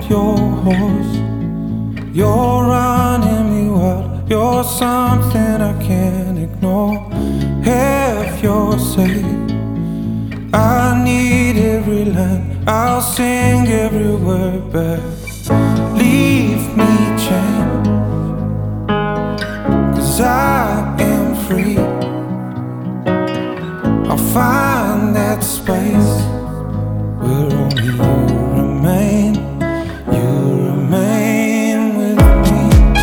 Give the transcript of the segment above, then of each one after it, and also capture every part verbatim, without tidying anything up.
your horse. You're running me wild. You're something I can't ignore. If you're safe, I need every line. I'll sing every word back. Leave me chained, 'cause I am free. I'll find that space where only you remain. You remain with me.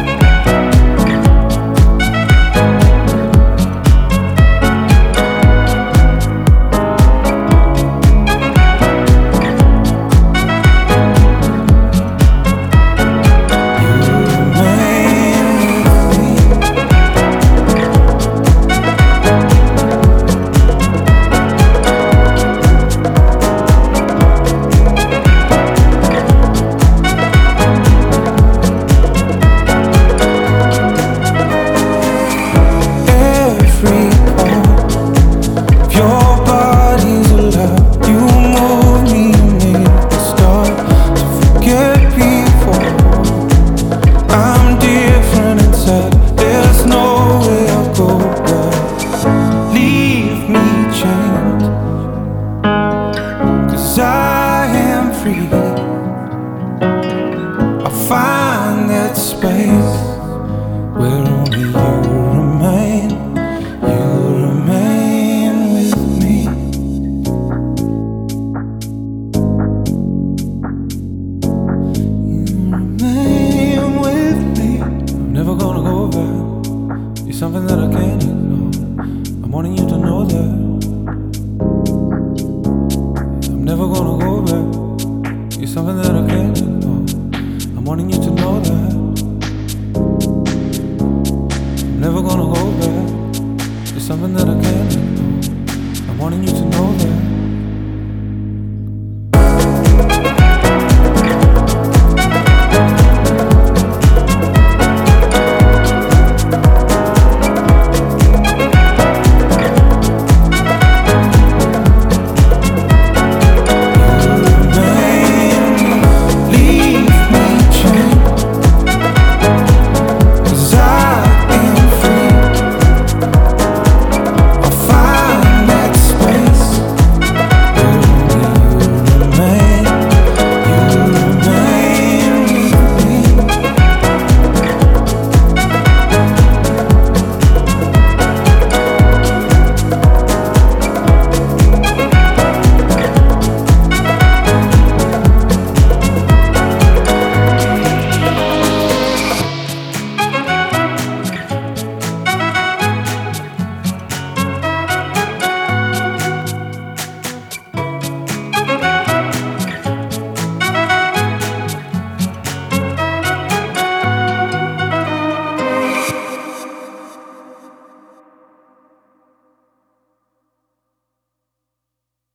I'll find that space where only you remain. You remain with me. You remain with me. I'm never gonna go back. You're something that I can't ignore. I'm wanting you to know that. I'm never gonna go back. You're something that I can't ignore. I'm wanting you to know that. I'm never gonna go back. You're something that I can't ignore. I'm wanting you to